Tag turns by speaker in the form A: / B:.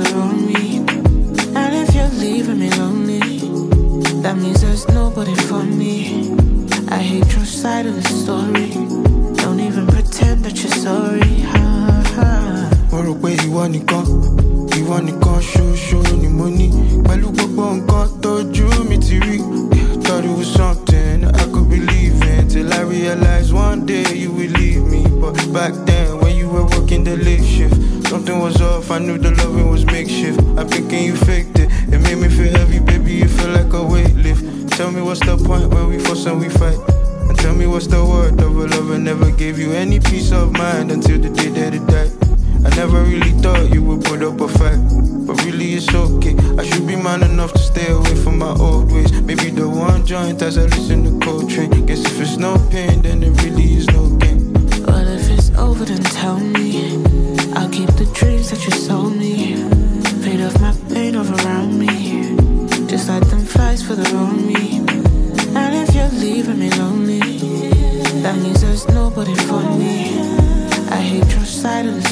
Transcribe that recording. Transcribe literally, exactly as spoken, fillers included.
A: wrong me. And if you're leaving me lonely, that means there's nobody for me. I hate your side of the story. Don't even pretend that you're sorry. Ha, ha.
B: Mo rò pé ìwọ nìkan, ìwọ nìkan ṣoṣo ni mo ní. Pẹ̀lú gbogbo nǹkan tójú mi ti rí. Thought it was something I could believe in, till I realized one day you would leave me. But back then when you were working the late shift, something was off, I knew the loving was makeshift. I'm thinking you faked it, it made me feel heavy, baby, you feel like a weight lift. Tell me what's the point when we fuss and we fight? And tell me what's the worth of a love I never gave you any peace of mind until the day that it died. I never really thought you would put up a fight, but really it's okay. I should be man enough to stay away from my old ways. Maybe the one joint as I listen to Coltrane. Guess if it's no pain, then it really is no gain.
A: Well, if it's over, then tell me. I'll keep the dreams that you sold me. Fade off my pain all around me. Just let them flies for the wrong me. And if you're leaving me lonely, that means there's nobody for me. I hate your side of the